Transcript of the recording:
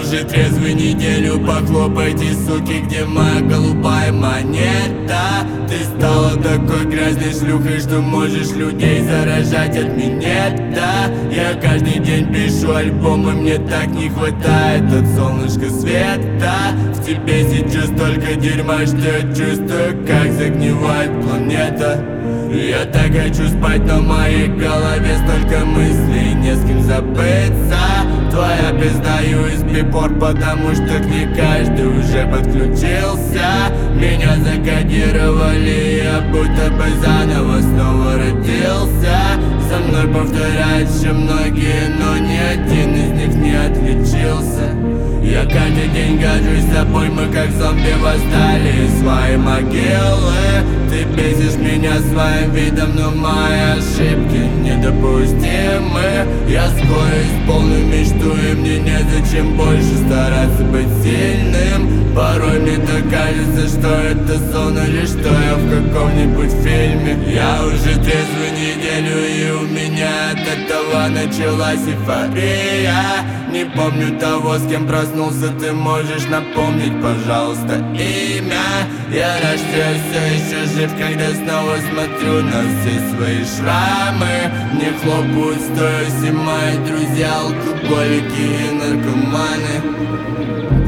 уже трезвый неделю. Похлопайте, суки, где моя голубая монета? Ты стала такой грязной шлюхой, что можешь людей заражать от минета. Я каждый день пишу альбомы, мне так не хватает от солнышка света. В тебе сейчас столько дерьма, что я чувствую, как загнивает планета. Я так хочу спать, но в моей голове столько мыслей, не с кем забыться. Твоя пизда USB порт, потому что к ней каждый уже подключился. Меня закодировали, я будто бы заново снова родился. За мной повторяют еще многие, но ни один из них не отличился. Я каждый день горжусь собой, мы как зомби восстали из своей могилы. Ты бесишь меня своим видом, но мои ошибки недопустимы. Я скоро исполню мечту, и мне незачем больше стараться быть сильным. Порой мне так кажется, что это сон или что я в каком-нибудь фильме. Я уже трезвый неделю, и у меня от этого началась эйфория. Не помню того, с кем проснулся, ты можешь напомнить, пожалуйста, имя. Я рад, что я все еще жив, когда снова смотрю на все свои шрамы. Мне хлопают стоя все мои друзья, алкоголики и наркоманы.